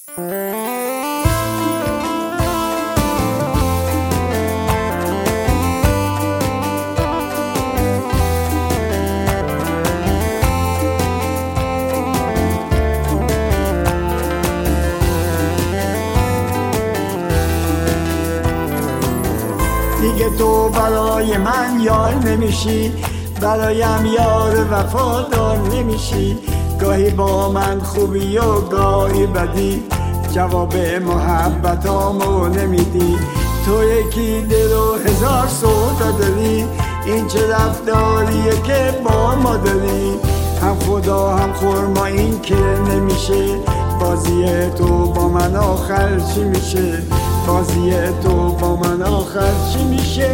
دیگه تو برای من یار نمیشی، برایم یار وفادار نمیشی. گاهی با من خوبی و گاهی بدی، جواب محبتامو نمیدی. تو یکی دل و هزار سودا داری، این چه رفتاریه که با ما داری؟ هم خدا هم خورما این که نمیشه، بازی تو با من آخر چی میشه؟ بازی تو با من آخر چی میشه؟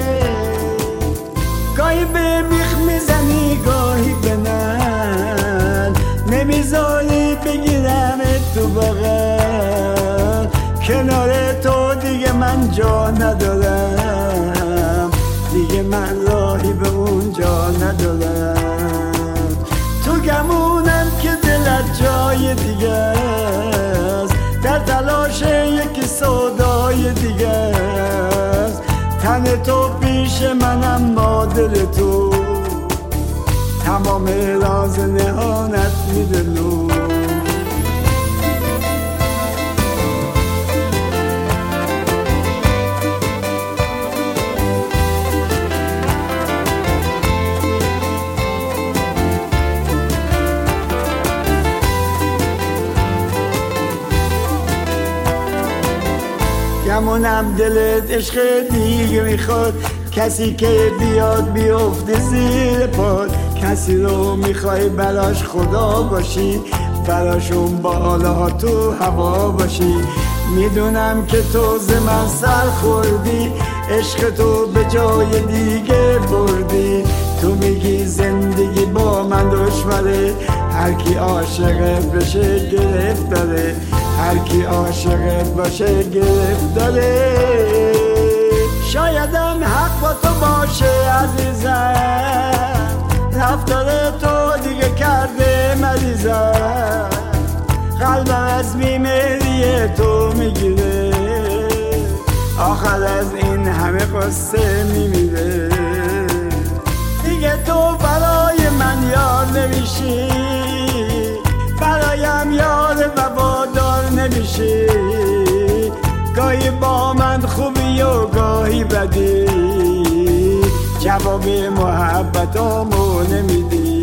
گاهی به بیخ میزنی گاهی به من، نمیذاری بگیرم تو بغل. کنار تو دیگه من جا ندارم، دیگه من راهی به اونجا ندارم. تو گمونم که دلت جای دیگه است، در تلاش یکی سودای دیگه است. تن تو پیش منم با دل تو، تمام راز نهانت میدونم. گمونم دلت عشق دیگه میخواد، کسی که بیاد بیفته زیر پاد. کسی رو میخوای براش خدا باشی، براشون بالا تو هوا باشی. میدونم که تو ز من سر خوردی، عشق تو به جای دیگه بردی. تو میگی زندگی با من دشواره، هر کی عاشقه بشه گرفت داره، هر کی عاشقه باشه گرفت داره. شایدم حق با تو باشه عزیزم، رفتار تو دیگه کرده مریضم. قلبم از بیماری تو میگیره، آخر از این همه قصه میمیره. دیگه تو برای من یار نمیشی، برایم یار وفادار نمیشی. گاهی با من خوبی و گاهی بدی، جواب محبتامو نمیدی.